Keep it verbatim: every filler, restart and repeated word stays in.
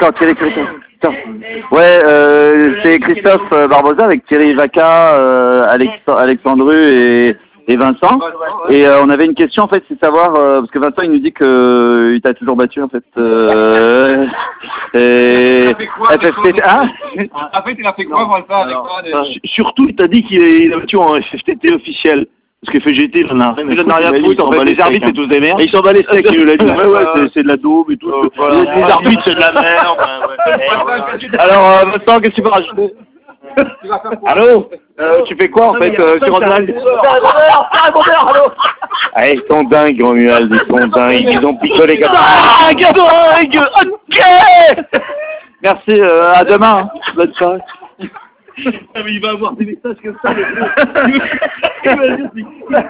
d'accord, Thierry Christophe. Ouais, euh, c'est Christophe Barbosa avec Thierry Vaca, euh, Alex Alexandru et, et Vincent. Et euh, on avait une question en fait, c'est savoir, euh, parce que Vincent il nous dit que euh, il t'a toujours battu en fait. Euh, et... F F T T, hein? En fait, il a fait quoi, Vincent, avec quoi de... Surtout, il t'a dit qu'il a battu en F F T T officiel. Parce que F G T, il en a rien à foutre. Il en a rien à foutre, en fait, les arbitres, c'est tous des merdes. Et ils s'en bat les steaks, il nous l'a dit. Ouais, ouais, c'est de la daube et tout. Les arbitres, c'est de la merde. Alors, euh, Vincent, qu'est-ce que tu peux rajouter? Allô? Euh, tu fais quoi en fait euh, sur Romuald? Ah, ils sont dingues, Romuald, ils sont dingues. Ils ont picolé comme ça. Dingue, dingue, ok. Merci, euh, à demain. Bonne soirée. Il va avoir des messages comme ça.